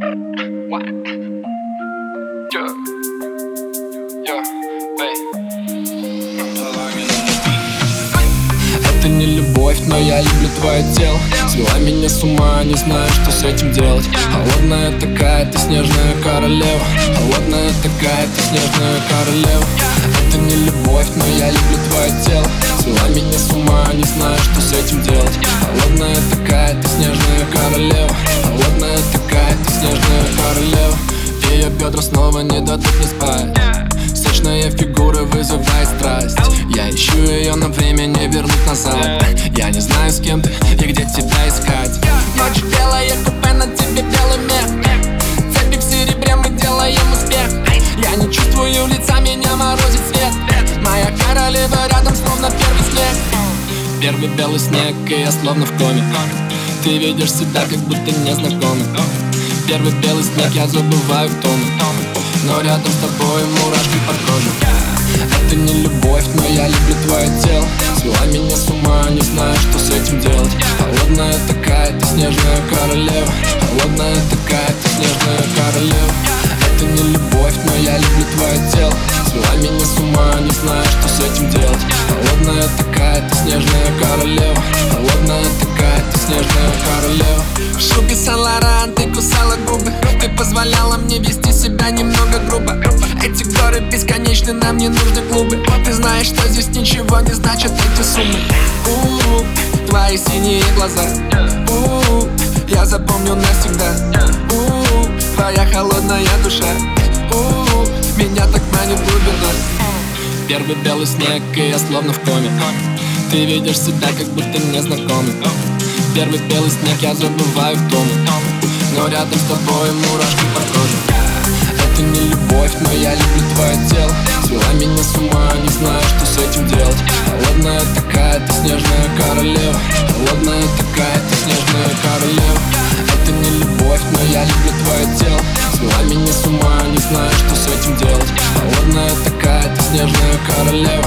Это не любовь, но я люблю твое тело. Свела меня с ума, не знаю, что с этим делать. Холодная такая, ты снежная королева. Холодная такая, ты снежная королева. Это не любовь, но я люблю твое тело. Свела меня с ума, не знаю, что с этим делать. Холодная такая, ты снежная королева. Холодная такая, ты снежная королева. Ее бедра снова не дадут мне спать. Сочная фигура вызывает страсть. Я ищу ее, но время не вернуть назад. Я не знаю, с кем ты и где тебя искать. Ночь белая, купе на тебе белый мех. Цепи в серебре, мы делаем успех. Я не чувствую лица, меня морозит свет. Моя королева рядом, словно первый снег. Первый белый снег, и я словно в коме. Ты видишь себя, как будто незнакомый. Первый белый снег, я забываю, кто мы. Но рядом с тобой мурашки по коже. Это не любовь, но я люблю твое тело. Свела меня с ума, не знаю, что с этим делать. Холодная такая, ты снежная королева. Холодная такая, ты снежная королева. Это не любовь, но я люблю твое тело. Свела меня с ума, не знаю, что с этим делать. Холодная такая, ты снежная королева. Холодная такая, ты снежная королева. В шубе Сан-Лоран ты кусала губы. Ты позволяла мне вести себя немного грубо. Эти горы бесконечны, нам не нужны клубы. Ты знаешь, что здесь ничего не значат эти суммы. Твои синие глаза. Я запомню навсегда. Твоя холодная душа. Меня так манит глубина. Первый белый снег, и я словно в коме. Ты видишь себя, как будто незнакомый. Первый белый снег, я забываю, кто мы. Но рядом с тобой мурашки по коже. Это не любовь, но я люблю твое тело. Свела меня с ума, не знаю, что с этим делать. Холодная такая, ты снежная королева. Холодная такая, ты снежная королева. Это не любовь, но я люблю твое тело. Свела меня с ума, не знаю, что с этим делать. Холодная такая, ты снежная королева.